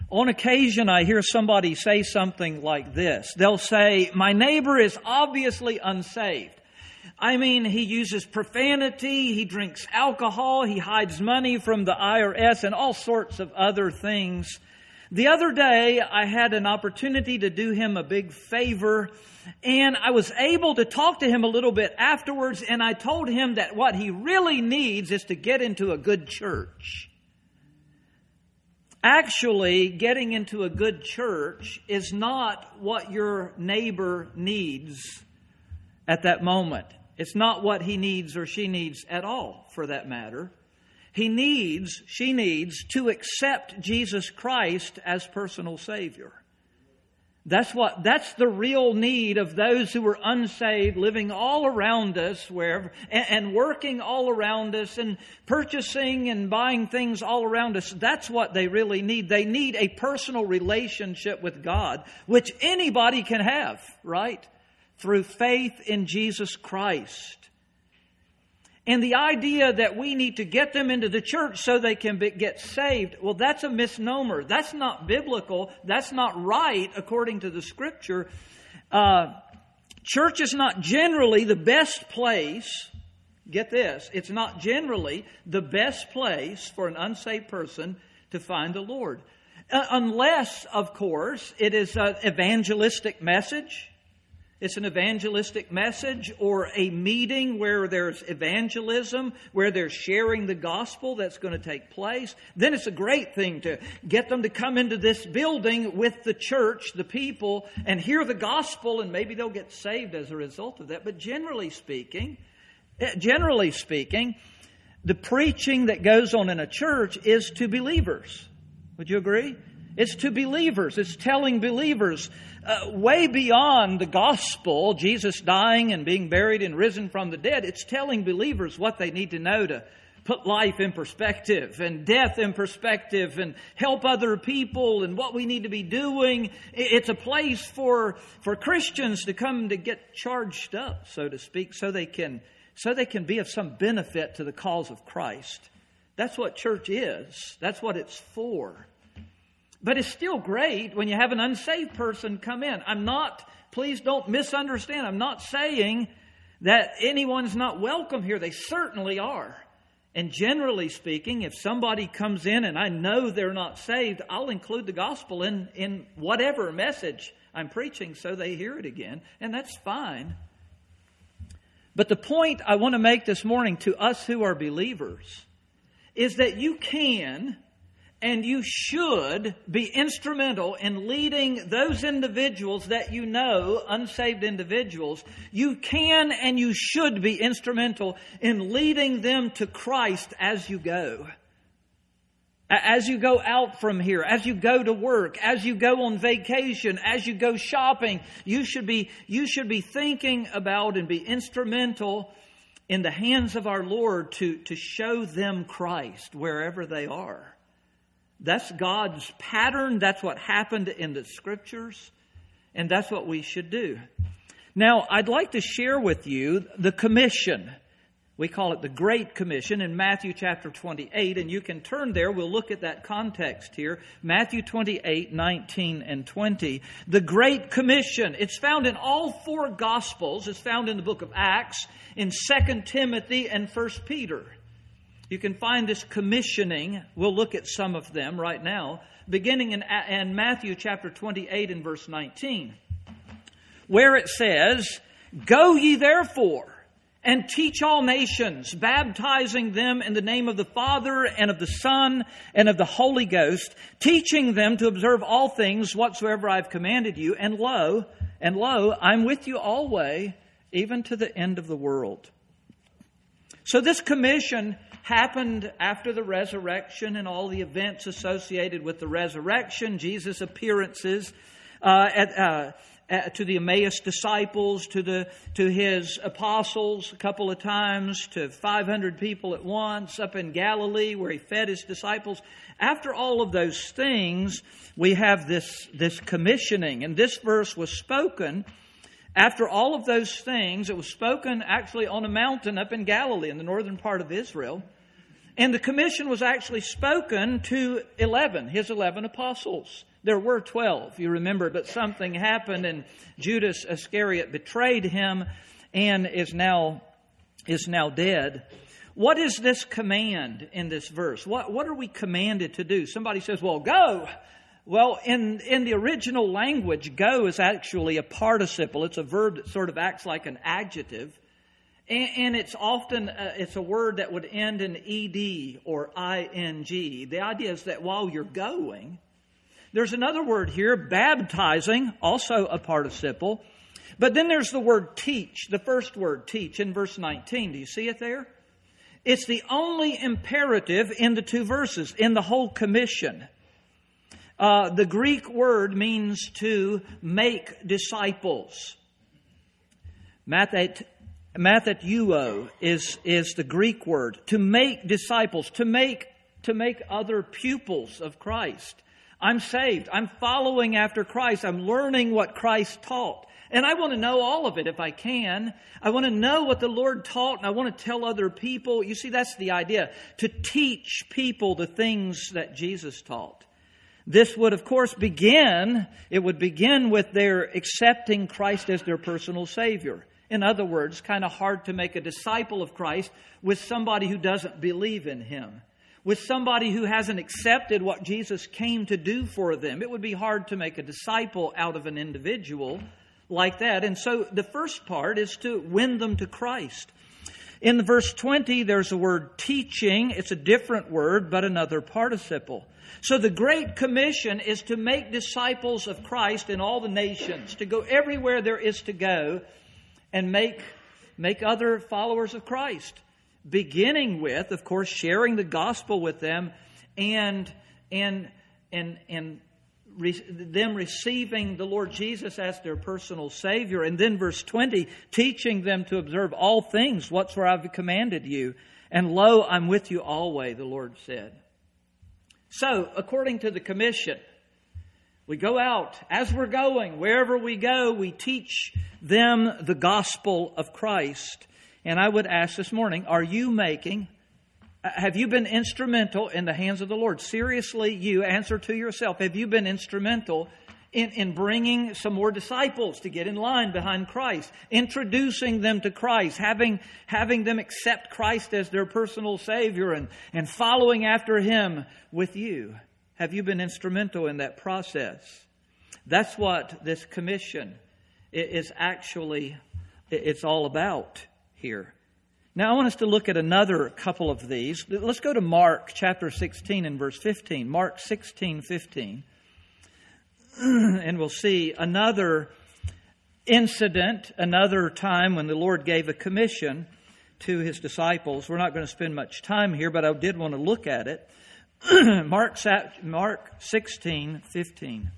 On occasion, I hear somebody say something like this. They'll say, my neighbor is obviously unsaved. I mean, he uses profanity, he drinks alcohol, he hides money from the IRS, and all sorts of other things. The other day, I had an opportunity to do him a big favor, and I was able to talk to him a little bit afterwards, and I told him that what he really needs is to get into a good church. Actually, getting into a good church is not what your neighbor needs at that moment. It's not what he needs or she needs at all, for that matter. She needs to accept Jesus Christ as personal Savior. That's the real need of those who are unsaved, living all around us, wherever, and working all around us, and purchasing and buying things all around us. That's what they really need. They need a personal relationship with God, which anybody can have, right? Through faith in Jesus Christ. And the idea that we need to get them into the church so they can get saved, well, that's a misnomer. That's not biblical. That's not right according to the Scripture. Church is not generally the best place. Get this. It's not generally the best place for an unsaved person to find the Lord. Unless, of course, it is an evangelistic message. It's an evangelistic message or a meeting where there's evangelism, where there's sharing the gospel that's going to take place. Then it's a great thing to get them to come into this building with the church, the people, and hear the gospel, and maybe they'll get saved as a result of that. But generally speaking, the preaching that goes on in a church is to believers. Would you agree? It's to believers. It's telling believers way beyond the gospel, Jesus dying and being buried and risen from the dead. It's telling believers what they need to know to put life in perspective and death in perspective and help other people and what we need to be doing. It's a place for Christians to come to get charged up, so to speak, so they can be of some benefit to the cause of Christ. That's what church is. That's what it's for. But it's still great when you have an unsaved person come in. Please don't misunderstand. I'm not saying that anyone's not welcome here. They certainly are. And generally speaking, if somebody comes in and I know they're not saved, I'll include the gospel in whatever message I'm preaching so they hear it again. And that's fine. But the point I want to make this morning to us who are believers is that you can and you should be instrumental in leading those individuals that you know, unsaved individuals. You can and you should be instrumental in leading them to Christ as you go. As you go out from here, as you go to work, as you go on vacation, as you go shopping, you should be thinking about and be instrumental in the hands of our Lord to show them Christ wherever they are. That's God's pattern. That's what happened in the Scriptures. And that's what we should do. Now, I'd like to share with you the commission. We call it the Great Commission in Matthew chapter 28. And you can turn there. We'll look at that context here. Matthew 28, 19 and 20. The Great Commission. It's found in all four Gospels. It's found in the book of Acts, in 2 Timothy, and 1 Peter. You can find this commissioning. We'll look at some of them right now, beginning in Matthew chapter 28 and verse 19, where it says, "Go ye therefore and teach all nations, baptizing them in the name of the Father and of the Son and of the Holy Ghost, teaching them to observe all things whatsoever I've commanded you. And lo, I'm with you always, even to the end of the world." So this commission happened after the resurrection and all the events associated with the resurrection, Jesus' appearances to the Emmaus disciples, to his apostles a couple of times, to 500 people at once, up in Galilee where he fed his disciples. After all of those things, we have this commissioning. And this verse was spoken after all of those things. It was spoken actually on a mountain up in Galilee in the northern part of Israel. And the commission was actually spoken to 11, his 11 apostles. There were 12, you remember, but something happened and Judas Iscariot betrayed him and is now dead. What is this command in this verse? What are we commanded to do? Somebody says, well, go. Well, in the original language, go is actually a participle. It's a verb that sort of acts like an adjective. And it's often, it's a word that would end in ed or ing. The idea is that while you're going, there's another word here, baptizing, also a participle. But then there's the word teach, the first word, teach, in verse 19. Do you see it there? It's the only imperative in the two verses, in the whole commission. The Greek word means to make disciples. Matheuo is the Greek word. To make disciples, to make other pupils of Christ. I'm saved. I'm following after Christ. I'm learning what Christ taught. And I want to know all of it if I can. I want to know what the Lord taught, and I want to tell other people. You see, that's the idea. To teach people the things that Jesus taught. This would, of course, begin with their accepting Christ as their personal Savior. In other words, kind of hard to make a disciple of Christ with somebody who doesn't believe in Him. With somebody who hasn't accepted what Jesus came to do for them. It would be hard to make a disciple out of an individual like that. And so the first part is to win them to Christ. In verse 20, there's a word teaching. It's a different word, but another participle. So the Great Commission is to make disciples of Christ in all the nations, to go everywhere there is to go and make other followers of Christ. Beginning with, of course, sharing the gospel with them and them receiving the Lord Jesus as their personal Savior. And then verse 20, teaching them to observe all things whatsoever I've commanded you. And lo, I'm with you always, the Lord said. So, according to the commission, we go out. As we're going, wherever we go, we teach them the gospel of Christ. And I would ask this morning, have you been instrumental in the hands of the Lord? Seriously, you answer to yourself. Have you been instrumental in bringing some more disciples to get in line behind Christ? Introducing them to Christ, having them accept Christ as their personal Savior and following after Him with you. Have you been instrumental in that process? That's what this commission is actually, it's all about here. Now I want us to look at another couple of these. Let's go to Mark chapter 16 and verse 15. Mark 16:15. And we'll see another incident, another time when the Lord gave a commission to His disciples. We're not going to spend much time here, but I did want to look at it. Mark 16:15.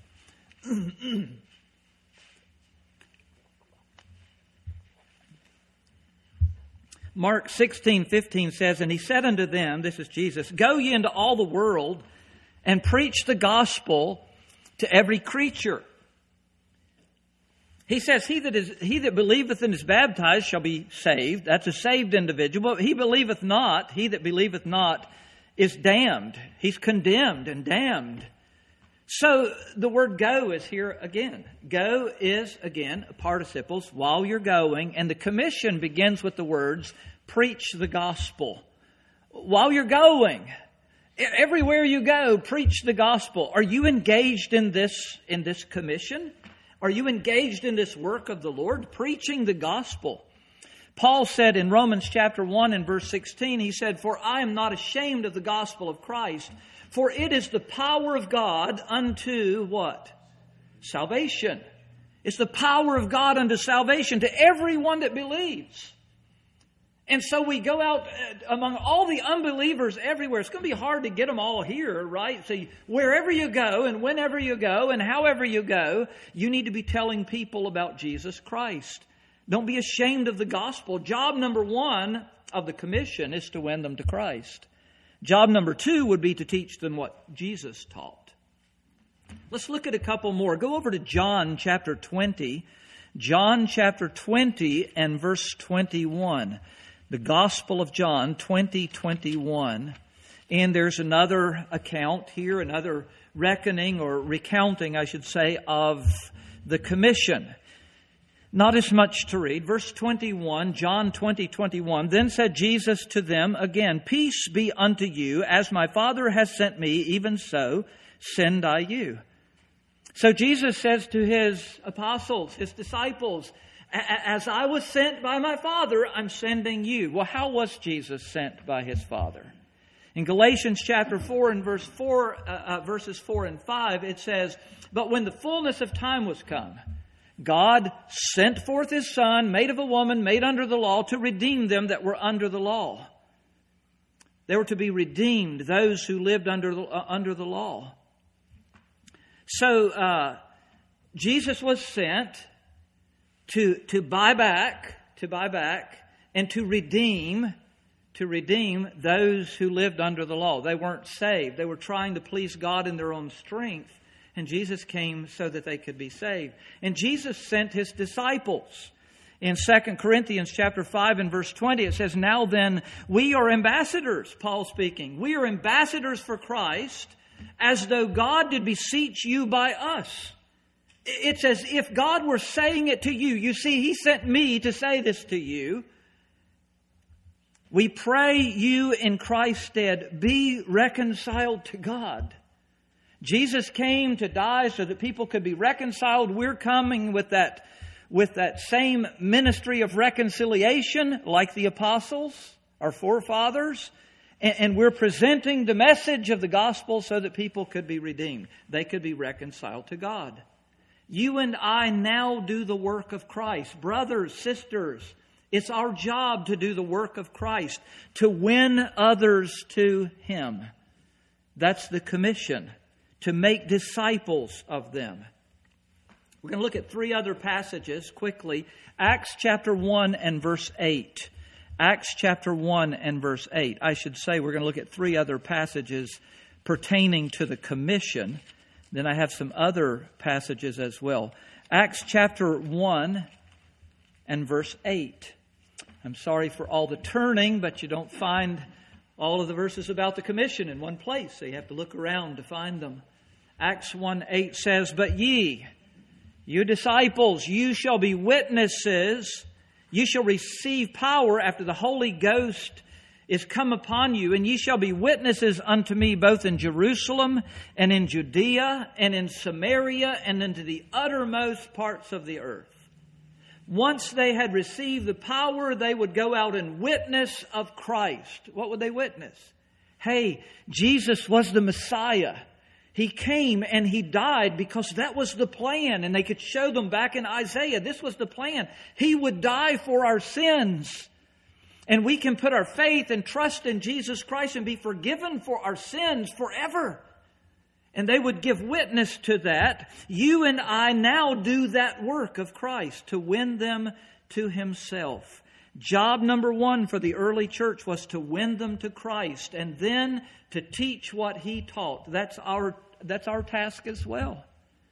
Mark 16:15 says, and He said unto them, this is Jesus, go ye into all the world and preach the gospel to every creature. He says, he that believeth and is baptized shall be saved. That's a saved individual. But he that believeth not is damned. He's condemned and damned. So the word go is here again. Go is, again, participles while you're going. And the commission begins with the words, preach the gospel. While you're going, everywhere you go, preach the gospel. Are you engaged in this commission? Are you engaged in this work of the Lord, preaching the gospel? Paul said in Romans chapter 1 and verse 16, he said, for I am not ashamed of the gospel of Christ, for it is the power of God unto what? Salvation. It's the power of God unto salvation to everyone that believes. And so we go out among all the unbelievers everywhere. It's going to be hard to get them all here, right? So wherever you go and whenever you go and however you go, you need to be telling people about Jesus Christ. Don't be ashamed of the gospel. Job number 1 of the commission is to win them to Christ. Job number 2 would be to teach them what Jesus taught. Let's look at a couple more. Go over to John chapter 20. John chapter 20 and verse 21. The Gospel of John 20:21. And there's another account here, another reckoning or recounting, I should say, of the commission. Not as much to read. Verse 21, John 20:21. Then said Jesus to them again, Peace be unto you, as my Father has sent me, even so send I you. So Jesus says to His apostles, His disciples, as I was sent by my Father, I'm sending you. Well, how was Jesus sent by His Father? In Galatians chapter 4 and verses 4 and 5, it says, But when the fullness of time was come, God sent forth His Son, made of a woman, made under the law, to redeem them that were under the law. They were to be redeemed, those who lived under the law. So Jesus was sent to buy back, and to redeem those who lived under the law. They weren't saved. They were trying to please God in their own strength. And Jesus came so that they could be saved. And Jesus sent His disciples. In 2 Corinthians chapter 5 and verse 20, it says, Now then, we are ambassadors, Paul speaking. We are ambassadors for Christ, as though God did beseech you by us. It's as if God were saying it to you. You see, He sent me to say this to you. We pray you in Christ's stead, be reconciled to God. Jesus came to die so that people could be reconciled. We're coming with that same ministry of reconciliation like the apostles, our forefathers. And we're presenting the message of the gospel so that people could be redeemed. They could be reconciled to God. You and I now do the work of Christ. Brothers, sisters, it's our job to do the work of Christ, to win others to Him. That's the commission, to make disciples of them. We're going to look at three other passages quickly. Acts chapter 1 and verse 8. Acts chapter 1 and verse 8. I should say we're going to look at three other passages pertaining to the commission. Then I have some other passages as well. Acts chapter 1 and verse 8. I'm sorry for all the turning, but you don't find all of the verses about the commission in one place. So you have to look around to find them. Acts 1:8 says, But ye, you disciples, you shall be witnesses. You shall receive power after the Holy Ghost is come upon you, and ye shall be witnesses unto me both in Jerusalem and in Judea and in Samaria and into the uttermost parts of the earth. Once they had received the power, they would go out and witness of Christ. What would they witness? Hey, Jesus was the Messiah. He came and He died because that was the plan. And they could show them back in Isaiah, this was the plan. He would die for our sins. And we can put our faith and trust in Jesus Christ and be forgiven for our sins forever. And they would give witness to that. You and I now do that work of Christ to win them to Himself. Job number one for the early church was to win them to Christ and then to teach what He taught. That's our task as well.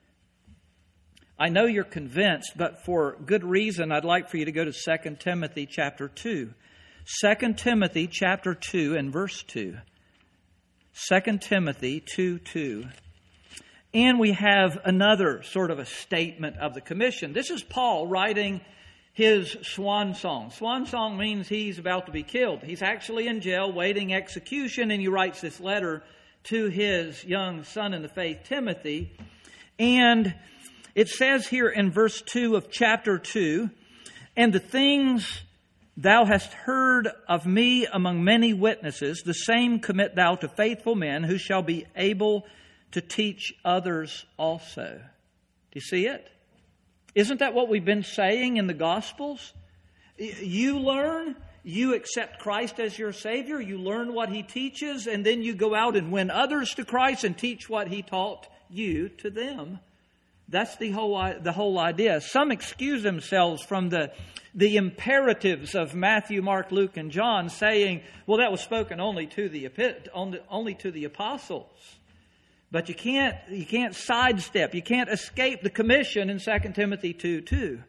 I know you're convinced, but for good reason, I'd like for you to go to 2 Timothy chapter 2. 2 Timothy chapter 2 and verse 2. 2 Timothy 2:2. And we have another sort of a statement of the commission. This is Paul writing his swan song. Swan song means he's about to be killed. He's actually in jail waiting execution, and he writes this letter to his young son in the faith, Timothy. And it says here in verse 2 of chapter 2, And the things thou hast heard of me among many witnesses, the same commit thou to faithful men who shall be able to teach others also. Do you see it? Isn't that what we've been saying in the Gospels? You learn, you accept Christ as your Savior, you learn what He teaches, and then you go out and win others to Christ and teach what He taught you to them. That's the whole idea. Some excuse themselves from the imperatives of Matthew, Mark, Luke, and John, saying, well, that was spoken only to the apostles. But you can't sidestep, you can't escape the commission in 2 Timothy 2:2.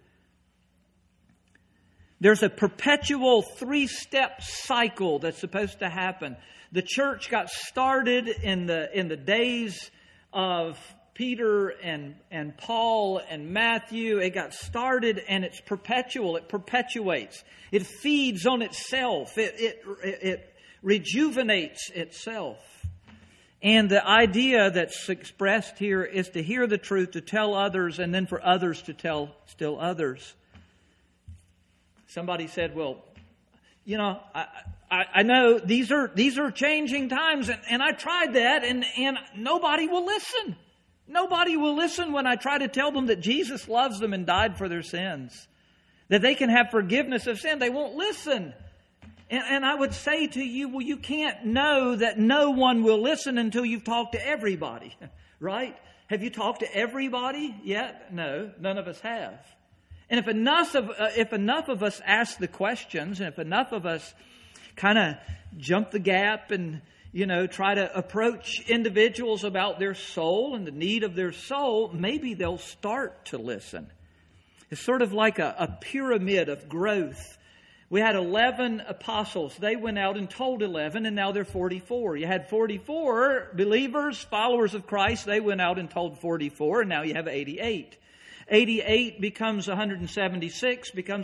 There's a perpetual 3-step cycle that's supposed to happen. The church got started in the days of Peter and Paul and Matthew. It got started and it's perpetual. It perpetuates. It feeds on itself. It rejuvenates itself. And the idea that's expressed here is to hear the truth, to tell others, and then for others to tell still others. Somebody said, well, you know, I know these are changing times, and I tried that, and nobody will listen. Nobody will listen when I try to tell them that Jesus loves them and died for their sins, that they can have forgiveness of sin. They won't listen. And I would say to you, well, you can't know that no one will listen until you've talked to everybody, right? Have you talked to everybody yet? No, none of us have. And if enough of us ask the questions, and if enough of us kind of jump the gap and, you know, try to approach individuals about their soul and the need of their soul, maybe they'll start to listen. It's sort of like a pyramid of growth. We had 11 apostles. They went out and told 11, and now they're 44. You had 44 believers, followers of Christ. They went out and told 44, and now you have 88. 88 becomes 176, becomes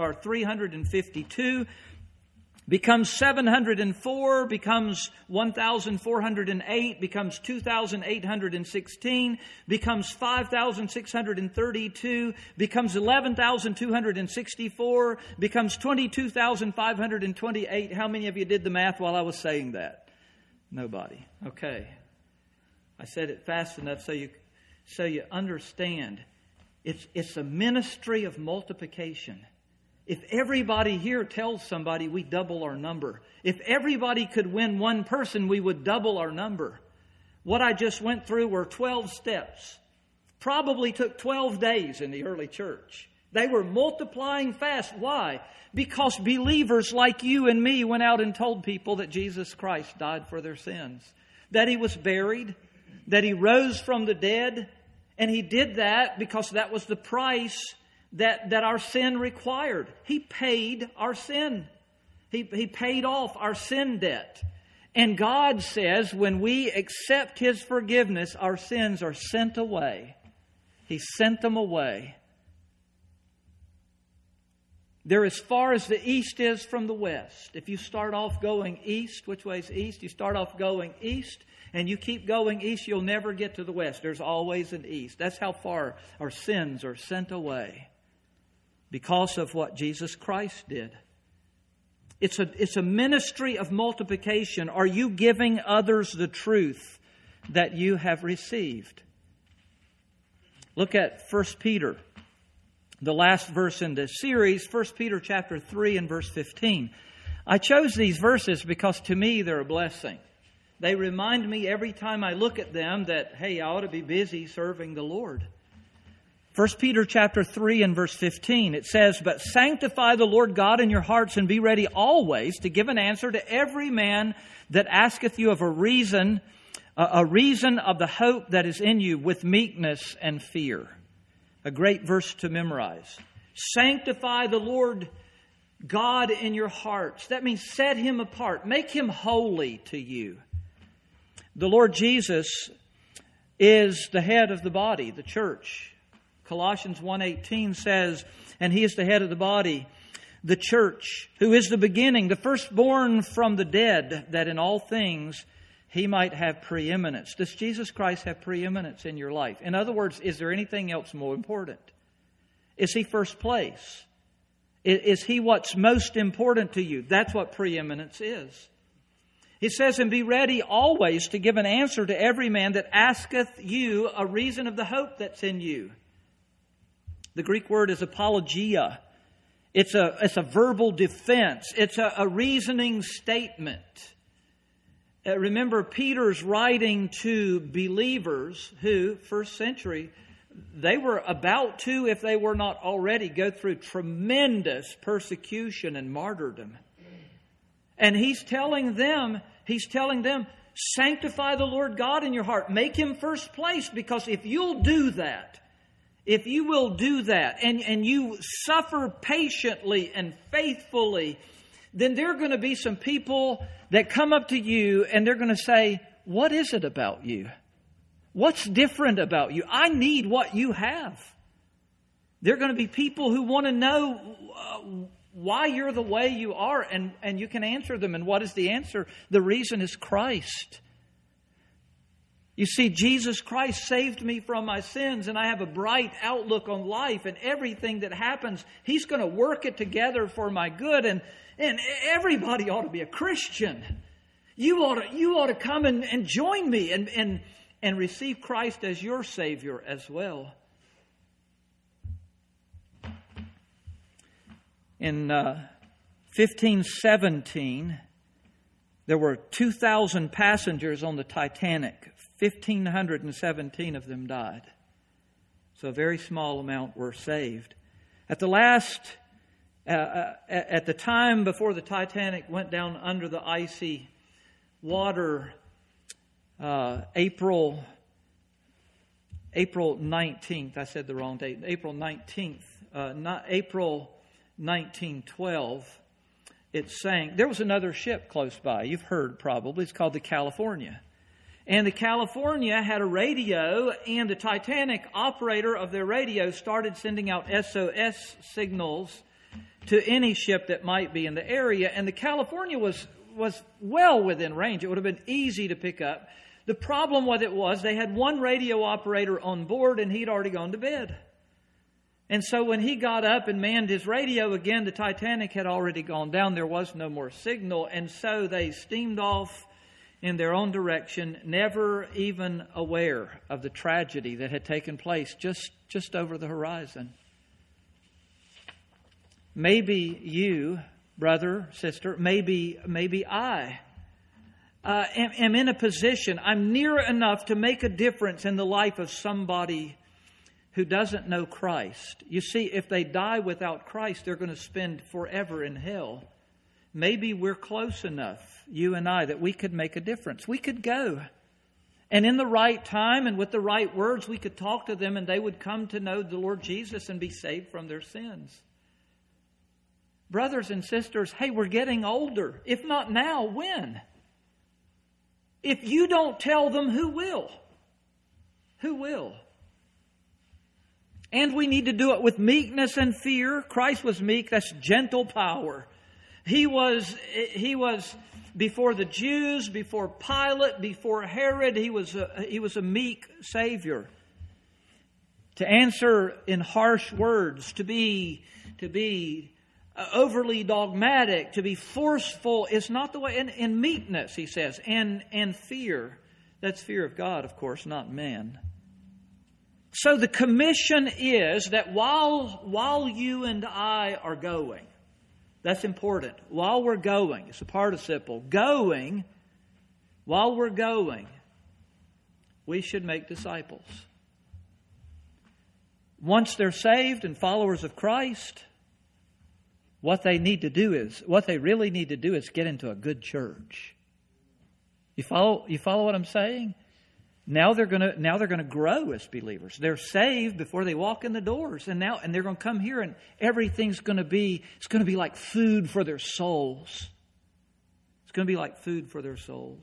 352, becomes 704, becomes 1,408, becomes 2,816, becomes 5,632, becomes 11,264, becomes 22,528. How many of you did the math while I was saying that? Nobody. Okay. I said it fast enough so you understand. It's a ministry of multiplication. If everybody here tells somebody, we double our number. If everybody could win one person, we would double our number. What I just went through were 12 steps. Probably took 12 days in the early church. They were multiplying fast. Why? Because believers like you and me went out and told people that Jesus Christ died for their sins, that He was buried, that He rose from the dead, and He did that because that was the price that our sin required. He paid our sin. He paid off our sin debt. And God says when we accept His forgiveness, our sins are sent away. He sent them away. They're as far as the east is from the west. If you start off going east, which way is east? You start off going east, and you keep going east, you'll never get to the west. There's always an east. That's how far our sins are sent away because of what Jesus Christ did. It's a ministry of multiplication. Are you giving others the truth that you have received? Look at 1 Peter, the last verse in this series, 1 Peter chapter 3 and verse 15. I chose these verses because to me they're a blessing. They remind me every time I look at them that, hey, I ought to be busy serving the Lord. 1 Peter chapter 3 and verse 15, it says, "But sanctify the Lord God in your hearts and be ready always to give an answer to every man that asketh you of a reason of the hope that is in you with meekness and fear." A great verse to memorize. Sanctify the Lord God in your hearts. That means set Him apart. Make Him holy to you. The Lord Jesus is the head of the body, the church. Colossians 1:18 says, and He is the head of the body, the church, who is the beginning, the firstborn from the dead, that in all things He might have preeminence. Does Jesus Christ have preeminence in your life? In other words, is there anything else more important? Is He first place? Is He what's most important to you? That's what preeminence is. It says, "And be ready always to give an answer to every man that asketh you a reason of the hope that's in you." The Greek word is apologia. It's a verbal defense. It's a reasoning statement. Remember, Peter's writing to believers who, first century, they were about to, if they were not already, go through tremendous persecution and martyrdom. And he's telling them, sanctify the Lord God in your heart. Make Him first place, because if you'll do that, if you will do that, and you suffer patiently and faithfully, then there are going to be some people that come up to you and they're going to say, what is it about you? What's different about you? I need what you have. There are going to be people who want to know why you're the way you are, and you can answer them. And what is the answer? The reason is Christ. You see, Jesus Christ saved me from my sins, and I have a bright outlook on life, and everything that happens, He's going to work it together for my good, and everybody ought to be a Christian. You ought to come and join me and receive Christ as your Savior as well. In 1517, there were 2,000 passengers on the Titanic. 1,517 of them died. So a very small amount were saved. At the time before the Titanic went down under the icy water, April 19th, I said the wrong date, April 19th, April 1912, it sank. There was another ship close by. You've heard probably. It's called the California. And the California had a radio, and the Titanic operator of their radio started sending out SOS signals to any ship that might be in the area. And the California was well within range. It would have been easy to pick up. The problem with it was they had one radio operator on board, and he'd already gone to bed. And so when he got up and manned his radio again, the Titanic had already gone down. There was no more signal. And so they steamed off in their own direction, never even aware of the tragedy that had taken place just over the horizon. Maybe you, brother, sister, maybe I am in a position, I'm near enough to make a difference in the life of somebody who doesn't know Christ. You see, if they die without Christ, they're going to spend forever in hell. Maybe we're close enough, you and I, that we could make a difference. We could go. And in the right time and with the right words, we could talk to them and they would come to know the Lord Jesus and be saved from their sins. Brothers and sisters, hey, we're getting older. If not now, when? If you don't tell them, who will? Who will? And we need to do it with meekness and fear. Christ was meek. That's gentle power. He was before the Jews, before Pilate, before Herod. He was a meek Savior. To answer in harsh words, to be overly dogmatic, to be forceful is not the way. In meekness, he says, and fear. That's fear of God, of course, not man. So the commission is that while you and I are going, that's important. While we're going, it's a participle. Going, while we're going, we should make disciples. Once they're saved and followers of Christ, what they really need to do is get into a good church. You follow what I'm saying? Now they're going to grow as believers. They're saved before they walk in the doors, and they're going to come here, and everything's going to be like food for their souls. It's going to be like food for their souls.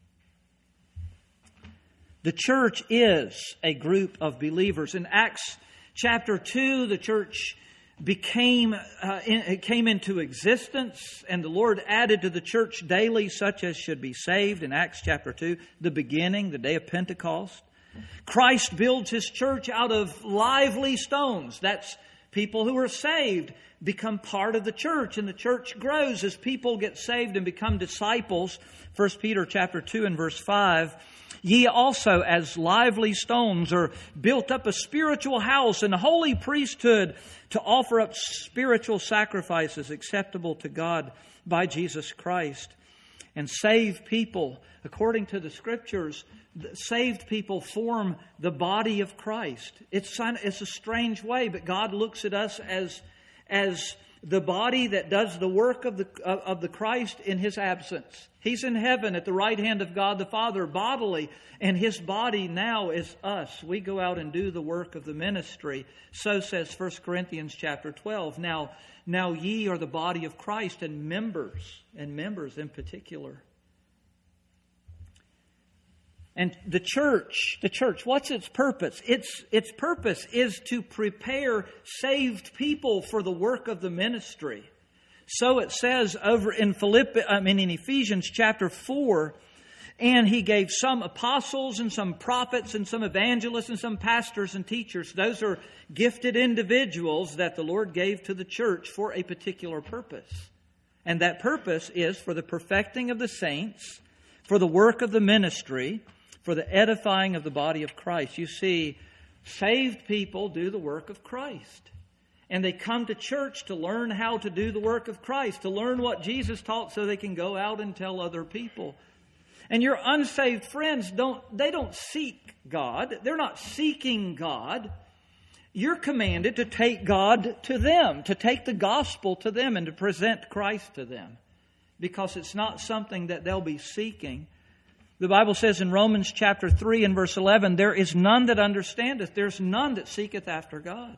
The church is a group of believers. In Acts chapter 2, the church came into existence, and the Lord added to the church daily such as should be saved. In Acts chapter 2, the beginning, the day of Pentecost. Christ builds His church out of lively stones. That's people who are saved become part of the church, and the church grows as people get saved and become disciples. 1 Peter chapter 2 and verse 5. Ye also, as lively stones, are built up a spiritual house and a holy priesthood to offer up spiritual sacrifices acceptable to God by Jesus Christ. And saved people, according to the Scriptures, saved people form the body of Christ. It's a strange way, but God looks at us as the body that does the work of the Christ in His absence. He's in heaven at the right hand of God the Father bodily, and His body now is us. We go out and do the work of the ministry. So says 1 Corinthians chapter 12. Now ye are the body of Christ, and members in particular. And the church, what's its purpose? Its purpose is to prepare saved people for the work of the ministry. So it says over in Ephesians chapter 4, and He gave some apostles and some prophets and some evangelists and some pastors and teachers. Those are gifted individuals that the Lord gave to the church for a particular purpose. And that purpose is for the perfecting of the saints, for the work of the ministry, for the edifying of the body of Christ. You see, saved people do the work of Christ. And they come to church to learn how to do the work of Christ, to learn what Jesus taught so they can go out and tell other people. And your unsaved friends don't seek God. They're not seeking God. You're commanded to take God to them, to take the gospel to them and to present Christ to them. Because it's not something that they'll be seeking. The Bible says in Romans chapter 3 and verse 11, there is none that understandeth, there's none that seeketh after God.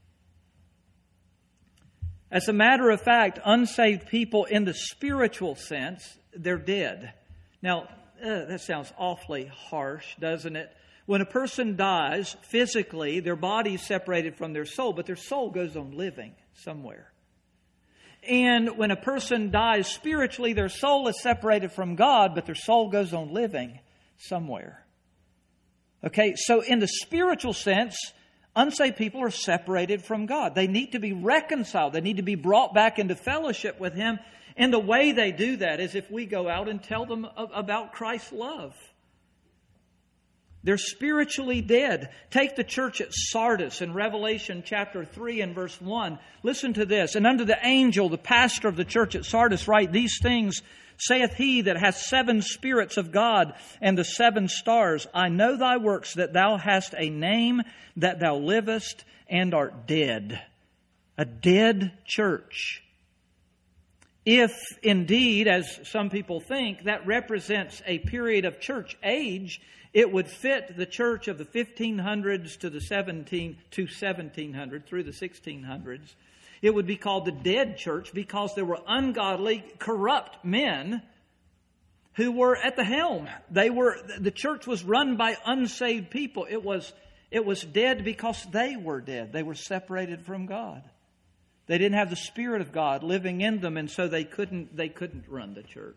As a matter of fact, unsaved people in the spiritual sense, they're dead. Now, that sounds awfully harsh, doesn't it? When a person dies, physically, their body is separated from their soul, but their soul goes on living somewhere. And when a person dies spiritually, their soul is separated from God, but their soul goes on living somewhere. Okay, so in the spiritual sense, unsaved people are separated from God. They need to be reconciled. They need to be brought back into fellowship with Him. And the way they do that is if we go out and tell them about Christ's love. They're spiritually dead. Take the church at Sardis in Revelation chapter 3 and verse 1. Listen to this. And unto the angel, the pastor of the church at Sardis, write, these things saith He that hath 7 spirits of God and the 7 stars. I know thy works, that thou hast a name, that thou livest and art dead. A dead church. If indeed, as some people think, that represents a period of church age, it would fit the church of the 1500s to 1700 through the 1600s. It would be called the dead church because there were ungodly, corrupt men who were at the helm. The church was run by unsaved people. It was dead because they were dead. They were separated from God. They didn't have the Spirit of God living in them, and so they couldn't run the church.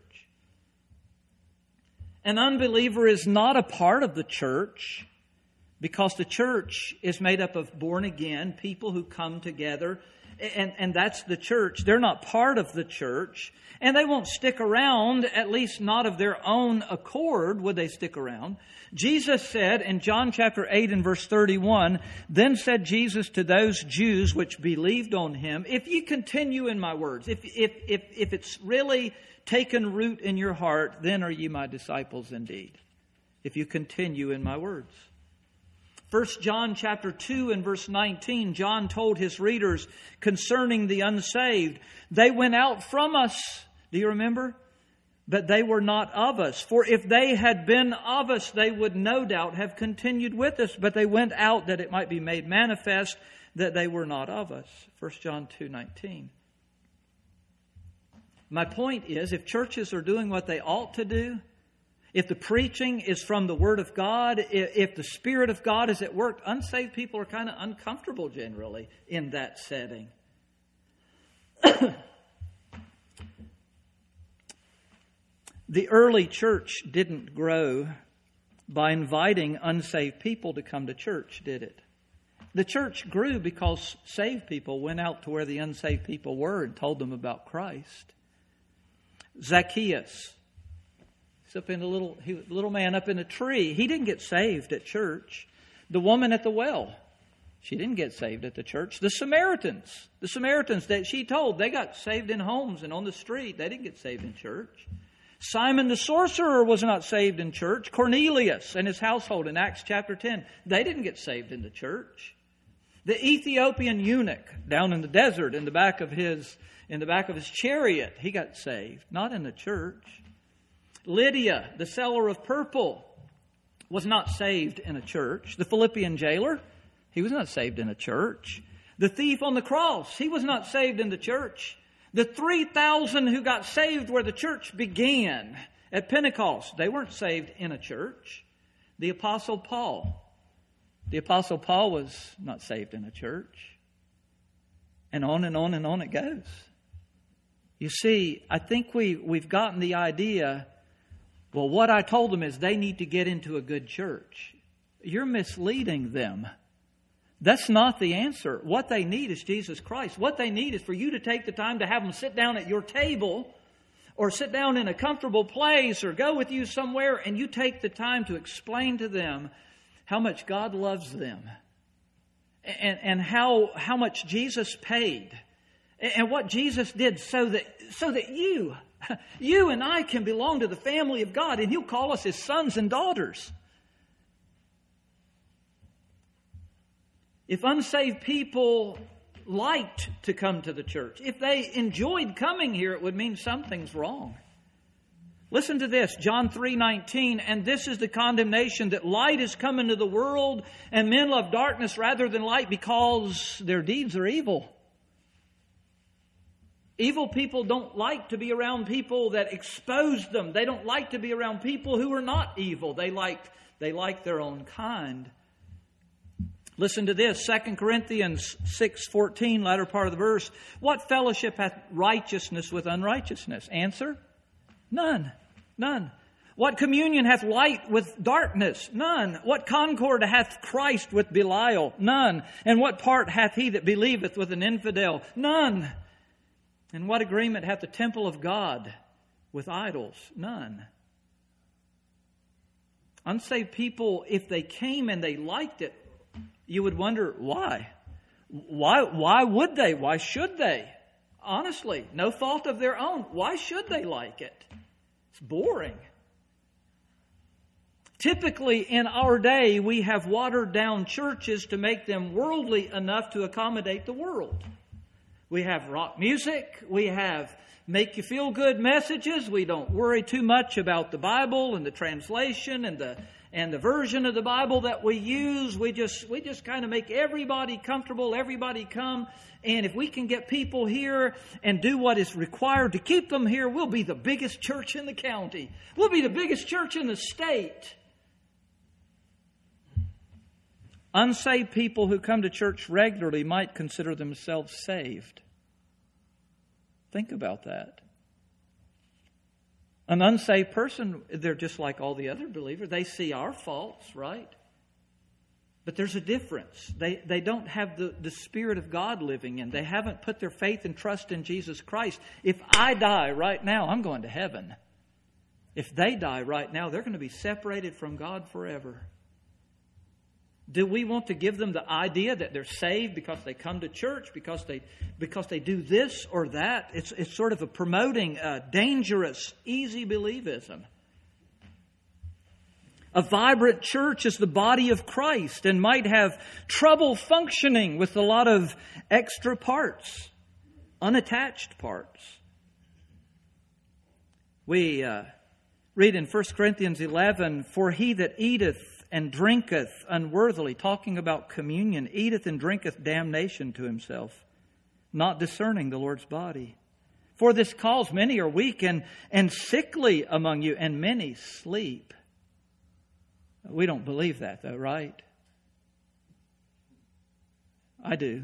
An unbeliever is not a part of the church because the church is made up of born again people who come together, and that's the church. They're not part of the church, and they won't stick around, at least not of their own accord would they stick around. Jesus said in John chapter 8 and verse 31, then said Jesus to those Jews which believed on Him, if ye continue in my words, if it's really taken root in your heart, then are ye my disciples indeed, if you continue in my words. 1 John chapter 2 and verse 19, John told his readers concerning the unsaved, they went out from us, do you remember? But they were not of us. For if they had been of us, they would no doubt have continued with us. But they went out that it might be made manifest that they were not of us. 1 John 2:19. My point is, if churches are doing what they ought to do, if the preaching is from the Word of God, if the Spirit of God is at work, unsaved people are kind of uncomfortable generally in that setting. The early church didn't grow by inviting unsaved people to come to church, did it? The church grew because saved people went out to where the unsaved people were and told them about Christ. Zacchaeus, he's up in little man up in a tree. He didn't get saved at church. The woman at the well, she didn't get saved at the church. The Samaritans that she told, they got saved in homes and on the street. They didn't get saved in church. Simon the sorcerer was not saved in church. Cornelius and his household in Acts chapter 10, they didn't get saved in the church. The Ethiopian eunuch down in the desert in the back of his chariot, he got saved, not in the church. Lydia, the seller of purple, was not saved in a church. The Philippian jailer, he was not saved in a church. The thief on the cross, he was not saved in the church. The 3,000 who got saved where the church began at Pentecost, they weren't saved in a church. The Apostle Paul was not saved in a church. And on and on and on it goes. You see, I think we've gotten the idea, well, what I told them is they need to get into a good church. You're misleading them. That's not the answer. What they need is Jesus Christ. What they need is for you to take the time to have them sit down at your table or sit down in a comfortable place or go with you somewhere and you take the time to explain to them how much God loves them and how much Jesus paid and what Jesus did so that you and I can belong to the family of God and He'll call us His sons and daughters. If unsaved people liked to come to the church, if they enjoyed coming here, it would mean something's wrong. Listen to this, John 3:19, and this is the condemnation, that light is come into the world, and men love darkness rather than light because their deeds are evil. Evil people don't like to be around people that expose them. They don't like to be around people who are not evil. They like their own kind. Listen to this, 2 Corinthians 6:14, latter part of the verse. What fellowship hath righteousness with unrighteousness? Answer, none. None. What communion hath light with darkness? None. What concord hath Christ with Belial? None. And what part hath he that believeth with an infidel? None. And what agreement hath the temple of God with idols? None. Unsaved people, if they came and they liked it, you would wonder, why? Why would they? Why should they? Honestly, no fault of their own. Why should they like it? It's boring. Typically, in our day, we have watered down churches to make them worldly enough to accommodate the world. We have rock music. We have make you feel good messages. We don't worry too much about the Bible and the translation and the version of the Bible that we use. We just kind of make everybody comfortable, everybody come. And if we can get people here and do what is required to keep them here, we'll be the biggest church in the county. We'll be the biggest church in the state. Unsaved people who come to church regularly might consider themselves saved. Think about that. An unsaved person, they're just like all the other believers. They see our faults, right? But there's a difference. They don't have the Spirit of God living in. They haven't put their faith and trust in Jesus Christ. If I die right now, I'm going to heaven. If they die right now, they're going to be separated from God forever. Do we want to give them the idea that they're saved because they come to church, because they do this or that? It's sort of a promoting dangerous, easy believism. A vibrant church is the body of Christ and might have trouble functioning with a lot of extra parts, unattached parts. We read in 1 Corinthians 11, for he that eateth and drinketh unworthily, talking about communion, eateth and drinketh damnation to himself, not discerning the Lord's body. For this cause many are weak and sickly among you, and many sleep. We don't believe that though, right? I do.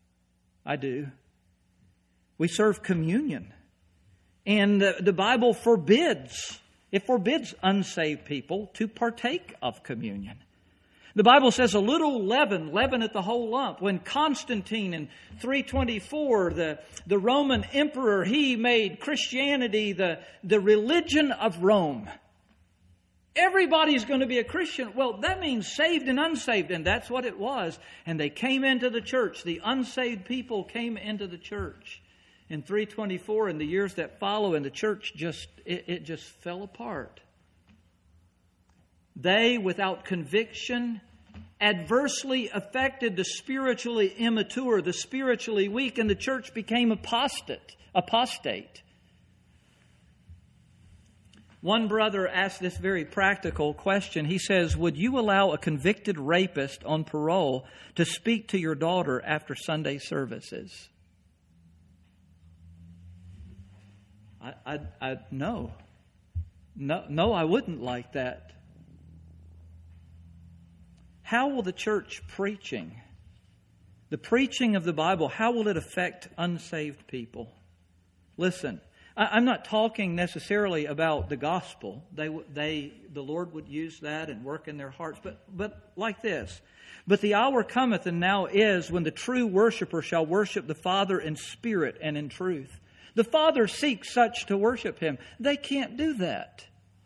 We serve communion. And the Bible forbids unsaved people to partake of communion. The Bible says a little leaven leaveneth the whole lump. When Constantine in 324, the Roman emperor, he made Christianity the religion of Rome. Everybody's going to be a Christian. Well, that means saved and unsaved, and that's what it was. And they came into the church. The unsaved people came into the church. In 324, in the years that follow, and the church just fell apart. They, without conviction adversely affected the spiritually immature, the spiritually weak, and the church became apostate. One brother asked this very practical question. He says, would you allow a convicted rapist on parole to speak to your daughter after Sunday services? No, I wouldn't like that. How will the church preaching, the preaching of the Bible, how will it affect unsaved people? Listen, I'm not talking necessarily about the gospel. The Lord would use that and work in their hearts. But like this, but the hour cometh and now is when the true worshiper shall worship the Father in spirit and in truth. The Father seeks such to worship Him. They can't do that.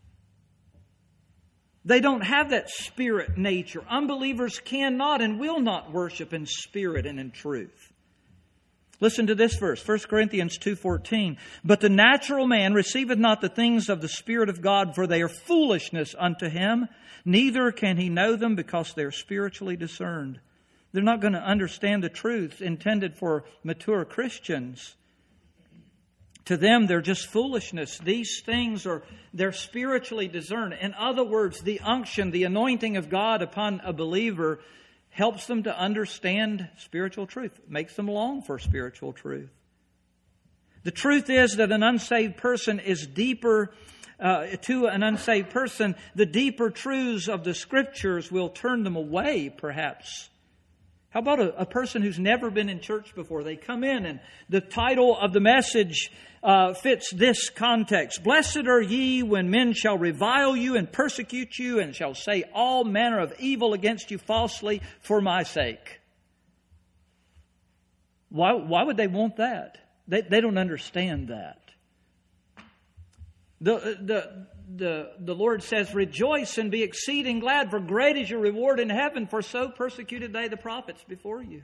They don't have that spirit nature. Unbelievers cannot and will not worship in spirit and in truth. Listen to this verse, 1 Corinthians 2:14. But the natural man receiveth not the things of the Spirit of God, for they are foolishness unto him. Neither can he know them, because they are spiritually discerned. They're not going to understand the truth intended for mature Christians. To them, they're just foolishness. These things they're spiritually discerned. In other words, the unction, the anointing of God upon a believer helps them to understand spiritual truth, makes them long for spiritual truth. The truth is that an unsaved person is deeper, to an unsaved person, the deeper truths of the Scriptures will turn them away, perhaps. How about a person who's never been in church before? They come in and the title of the message fits this context. Blessed are ye when men shall revile you and persecute you and shall say all manner of evil against you falsely for my sake. Why would they want that? They don't understand that. The Lord says, rejoice and be exceeding glad, for great is your reward in heaven, for so persecuted they the prophets before you.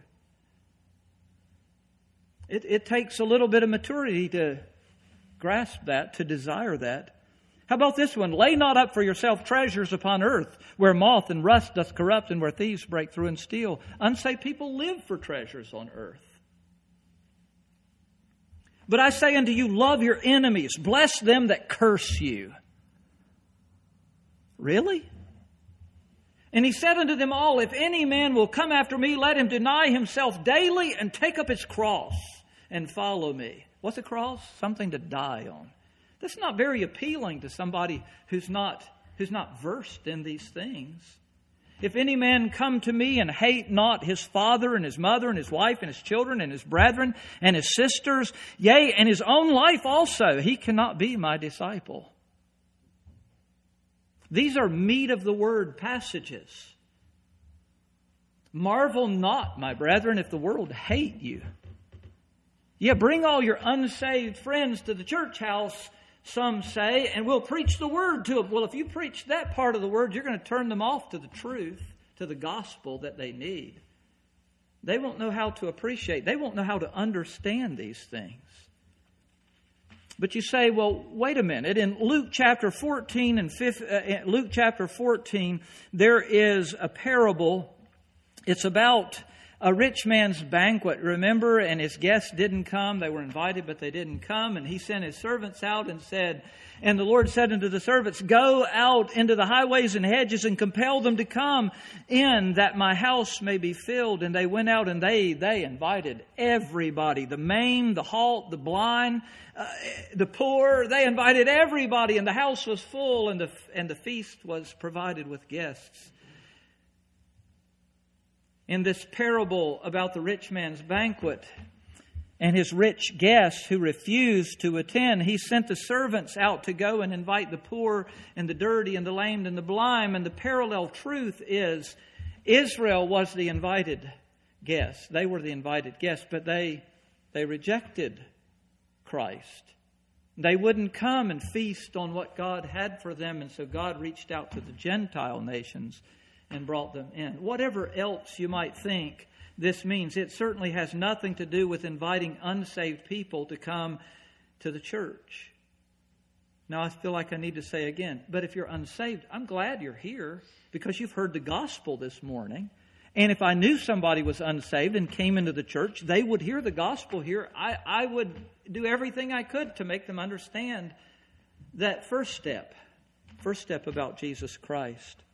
It takes a little bit of maturity to grasp that, to desire that. How about this one? Lay not up for yourself treasures upon earth, where moth and rust doth corrupt, and where thieves break through and steal. Unsaved people live for treasures on earth. But I say unto you, love your enemies, bless them that curse you. Really? And He said unto them all, if any man will come after me, let him deny himself daily and take up his cross and follow me. What's a cross? Something to die on. That's not very appealing to somebody who's not versed in these things. If any man come to me and hate not his father and his mother and his wife and his children and his brethren and his sisters, yea, and his own life also, he cannot be my disciple. These are meat of the word passages. Marvel not, my brethren, if the world hate you. Yeah, bring all your unsaved friends to the church house, some say, and we'll preach the word to them. Well, if you preach that part of the word, you're going to turn them off to the truth, to the gospel that they need. They won't know how to appreciate. They won't know how to understand these things. But you say, well, wait a minute. In Luke chapter 14 there is a parable. It's about a rich man's banquet, remember, and his guests didn't come. They were invited, but they didn't come. And he sent his servants out and said, and the Lord said unto the servants, go out into the highways and hedges and compel them to come in, that my house may be filled. And they went out and they invited everybody, the maimed, the halt, the blind, the poor. They invited everybody, and the house was full, and the feast was provided with guests. In this parable about the rich man's banquet and his rich guests who refused to attend, he sent the servants out to go and invite the poor and the dirty and the lamed and the blind. And the parallel truth is Israel was the invited guests. They were the invited guests, but they rejected Christ. They wouldn't come and feast on what God had for them, and so God reached out to the Gentile nations and brought them in. Whatever else you might think this means, it certainly has nothing to do with inviting unsaved people to come to the church. Now, I feel like I need to say again, but if you're unsaved, I'm glad you're here because you've heard the gospel this morning. And if I knew somebody was unsaved and came into the church, they would hear the gospel here. I would do everything I could to make them understand that first step about Jesus Christ.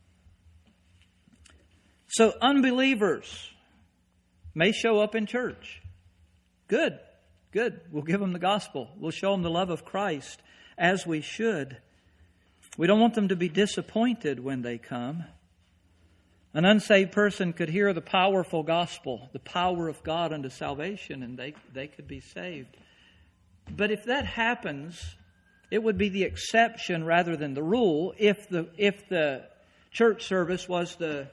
So unbelievers may show up in church. Good. We'll give them the gospel. We'll show them the love of Christ as we should. We don't want them to be disappointed when they come. An unsaved person could hear the powerful gospel, the power of God unto salvation, and they could be saved. But if that happens, it would be the exception rather than the rule if the church service was the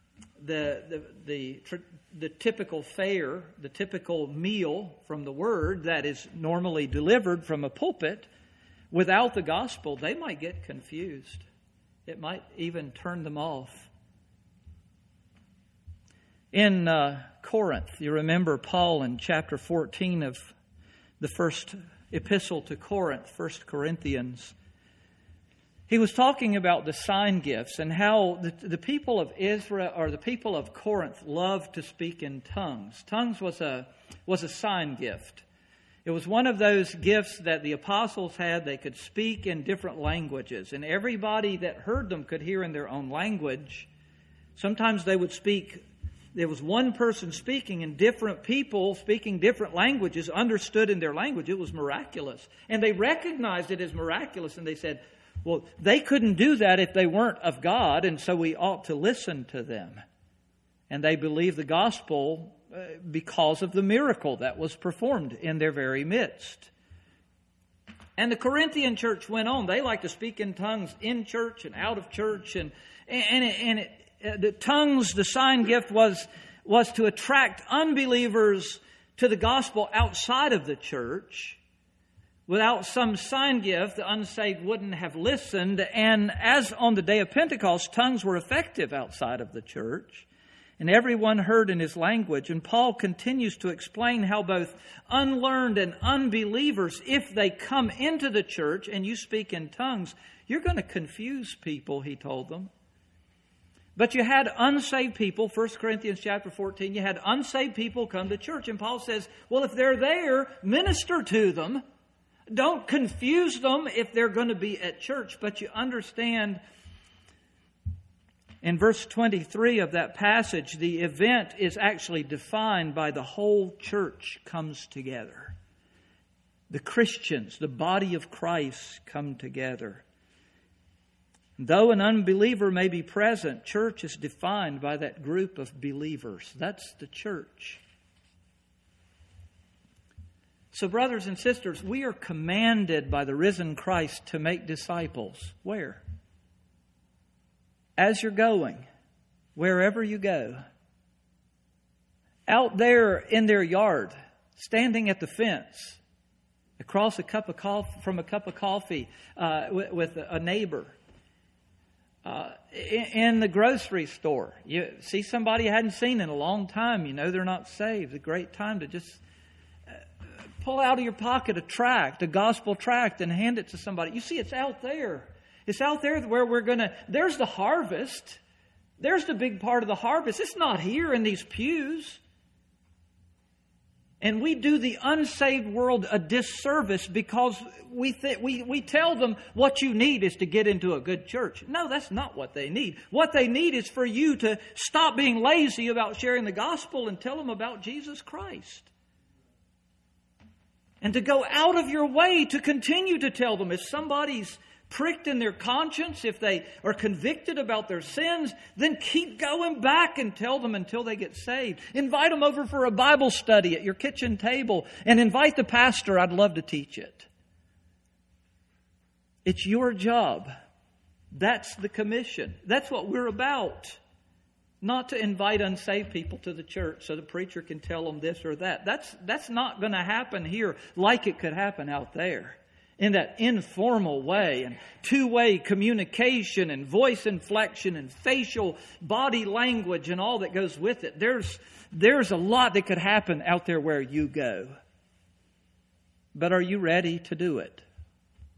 typical fare, the typical meal from the Word that is normally delivered from a pulpit. Without the gospel, they might get confused. It might even turn them off. In Corinth, you remember Paul in chapter 14 of the first epistle to Corinth, 1 Corinthians. He was talking about the sign gifts and how the people of Israel, or the people of Corinth, loved to speak in tongues. Tongues was a sign gift. It was one of those gifts that the apostles had. They could speak in different languages, and everybody that heard them could hear in their own language. Sometimes they would speak. There was one person speaking, and different people speaking different languages understood in their language. It was miraculous. And they recognized it as miraculous, and they said, well, they couldn't do that if they weren't of God, and so we ought to listen to them. And they believed the gospel because of the miracle that was performed in their very midst. And the Corinthian church went on. They liked to speak in tongues in church and out of church, the tongues, the sign gift was to attract unbelievers to the gospel outside of the church. Without some sign gift, the unsaved wouldn't have listened. And as on the day of Pentecost, tongues were effective outside of the church. And everyone heard in his language. And Paul continues to explain how both unlearned and unbelievers, if they come into the church and you speak in tongues, you're going to confuse people, he told them. But you had unsaved people, 1 Corinthians chapter 14, you had unsaved people come to church. And Paul says, well, if they're there, minister to them. Don't confuse them if they're going to be at church. But you understand, in verse 23 of that passage, the event is actually defined by the whole church comes together. The Christians, the body of Christ, come together. Though an unbeliever may be present, church is defined by that group of believers. That's the church. So, brothers and sisters, we are commanded by the risen Christ to make disciples. Where? As you're going, wherever you go. Out there in their yard, standing at the fence, across from a cup of coffee with a neighbor. In the grocery store, you see somebody you hadn't seen in a long time. You know they're not saved. A great time to just pull out of your pocket a gospel tract, and hand it to somebody. You see, it's out there. It's out there where there's the harvest. There's the big part of the harvest. It's not here in these pews. And we do the unsaved world a disservice because we tell them what you need is to get into a good church. No, that's not what they need. What they need is for you to stop being lazy about sharing the gospel and tell them about Jesus Christ. And to go out of your way to continue to tell them. If somebody's pricked in their conscience, if they are convicted about their sins, then keep going back and tell them until they get saved. Invite them over for a Bible study at your kitchen table and invite the pastor. I'd love to teach it. It's your job. That's the commission. That's what we're about. Not to invite unsaved people to the church so the preacher can tell them this or that. That's not going to happen here like it could happen out there. In that informal way, and two-way communication, and voice inflection, and facial body language, and all that goes with it. There's a lot that could happen out there where you go. But are you ready to do it?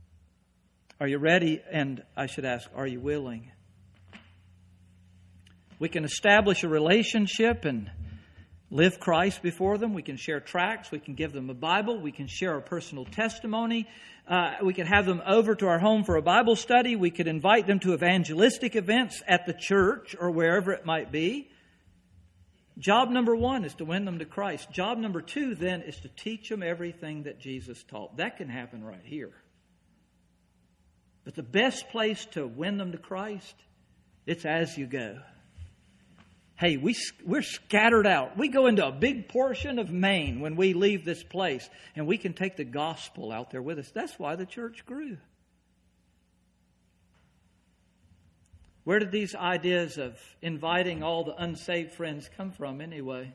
Are you ready? And I should ask, are you willing? We can establish a relationship and live Christ before them. We can share tracts. We can give them a Bible. We can share our personal testimony. We can have them over to our home for a Bible study. We could invite them to evangelistic events at the church or wherever it might be. Job number 1 is to win them to Christ. Job number 2 then is to teach them everything that Jesus taught. That can happen right here. But the best place to win them to Christ, it's as you go. Hey, we're scattered out. We go into a big portion of Maine when we leave this place, and we can take the gospel out there with us. That's why the church grew. Where did these ideas of inviting all the unsaved friends come from anyway?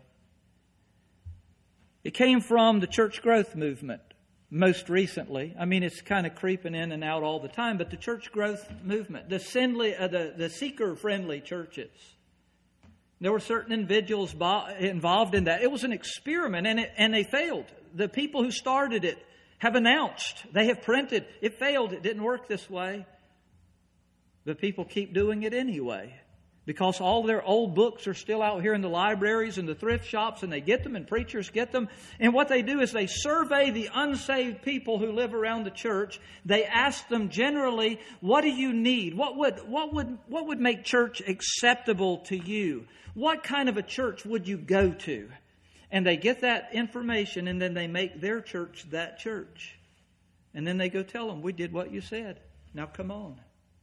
It came from the church growth movement most recently. I mean, it's kind of creeping in and out all the time, but the church growth movement, the seeker-friendly churches. There were certain individuals involved in that. It was an experiment, and they failed. The people who started it have announced, they have printed, it failed, it didn't work this way. But people keep doing it anyway, because all their old books are still out here in the libraries and the thrift shops, and they get them, and preachers get them. And what they do is they survey the unsaved people who live around the church. They ask them generally, what do you need? What would make church acceptable to you? What kind of a church would you go to? And they get that information, and then they make their church that church. And then they go tell them, we did what you said. Now come on.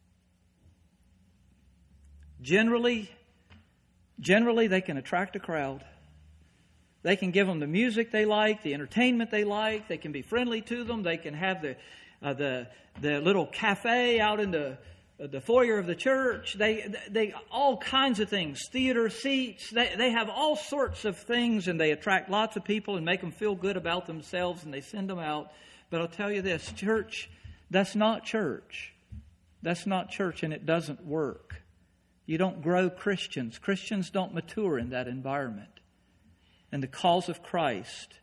Generally, they can attract a crowd. They can give them the music they like, the entertainment they like. They can be friendly to them. They can have the little cafe out in the foyer of the church. They all kinds of things, theater seats. They have all sorts of things, and they attract lots of people and make them feel good about themselves, and they send them out. But I'll tell you this, church, that's not church. That's not church, and it doesn't work. You don't grow Christians. Christians don't mature in that environment. And the cause of Christ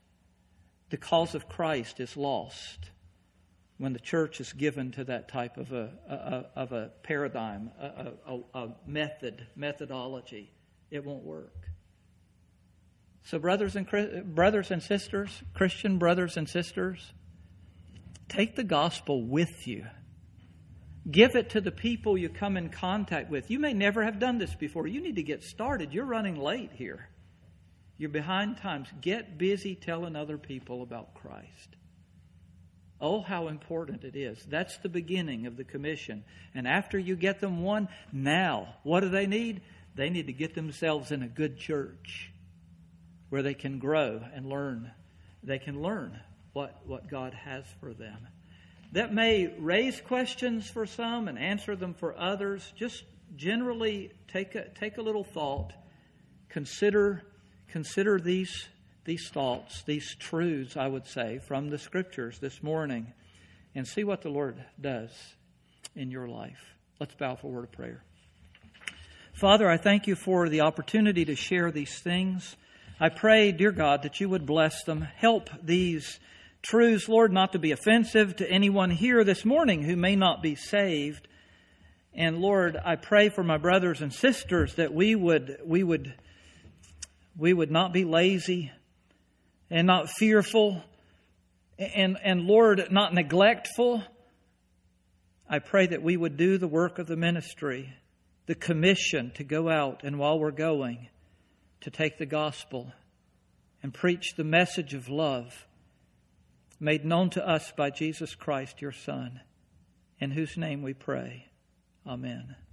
is lost when the church is given to that type of a paradigm, a methodology. It won't work. So brothers and sisters, Christian brothers and sisters, take the gospel with you. Give it to the people you come in contact with. You may never have done this before. You need to get started. You're running late here. You're behind times. Get busy telling other people about Christ. Oh, how important it is. That's the beginning of the commission. And after you get them one, now, what do they need? They need to get themselves in a good church where they can grow and learn. They can learn what God has for them. That may raise questions for some and answer them for others. Just generally take a little thought. Consider these thoughts, these truths, I would say, from the Scriptures this morning, and see what the Lord does in your life. Let's bow for a word of prayer. Father, I thank you for the opportunity to share these things. I pray, dear God, that you would bless them. Help these truths, Lord, not to be offensive to anyone here this morning who may not be saved. And Lord, I pray for my brothers and sisters that we would not be lazy and not fearful and Lord, not neglectful. I pray that we would do the work of the ministry, the commission to go out, and while we're going, to take the gospel and preach the message of love made known to us by Jesus Christ, your Son, in whose name we pray. Amen.